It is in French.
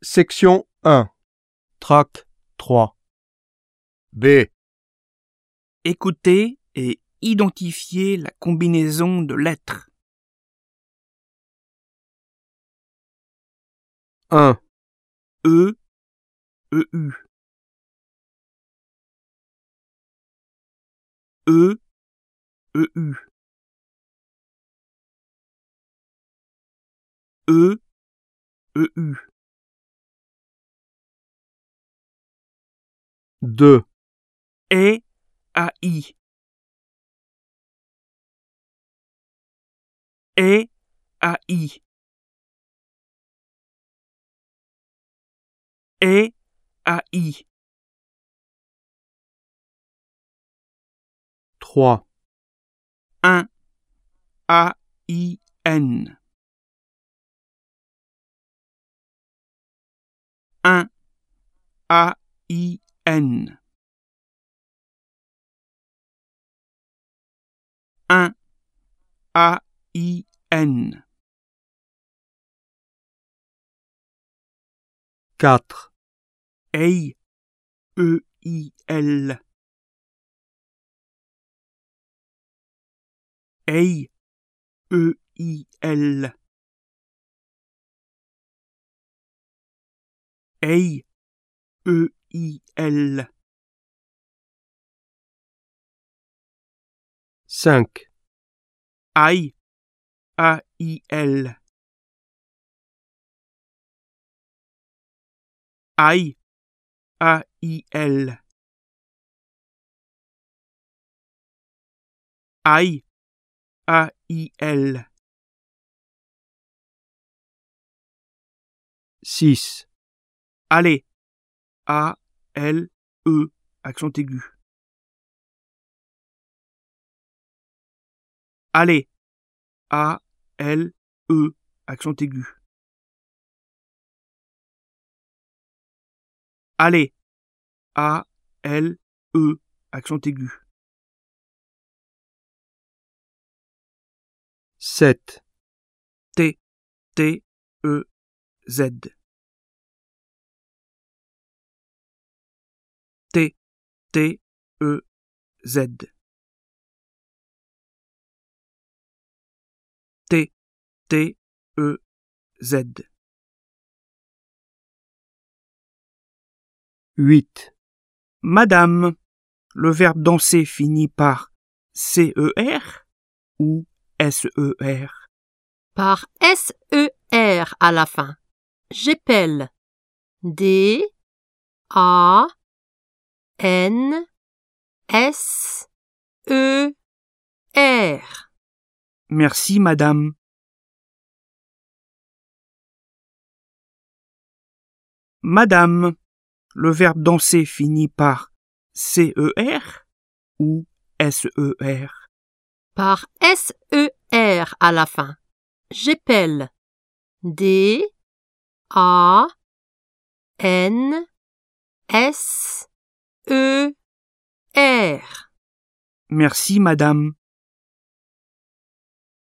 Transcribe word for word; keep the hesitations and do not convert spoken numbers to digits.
Section un. Tract trois. B. Écoutez et identifiez la combinaison de lettres. un. E, E U. E, E U. E, E U. deux. E, A I. E, A I. E, A I. trois. un. A I N. un. A I N. un. A I N. quatre. Eil. E I L. Eil. E I L. Eil. E I L. cinq. Ail. A I L. Ail. A I L. Ail. A I L. six. Allez. A L E. Accent aigu. Allez. A L E. Accent aigu. Allez. A L E. Accent aigu. sept. T. T. E. Z. T. T. E. Z. T. T. E. Z. huit. Madame, le verbe danser finit par C E R ou S E R? Par S E R à la fin. J'épelle. D A N S E R. Merci, madame. Madame, le verbe danser finit par C E R ou S E R? Par S E R à la fin. J'épelle. D A N S E R. Merci, madame.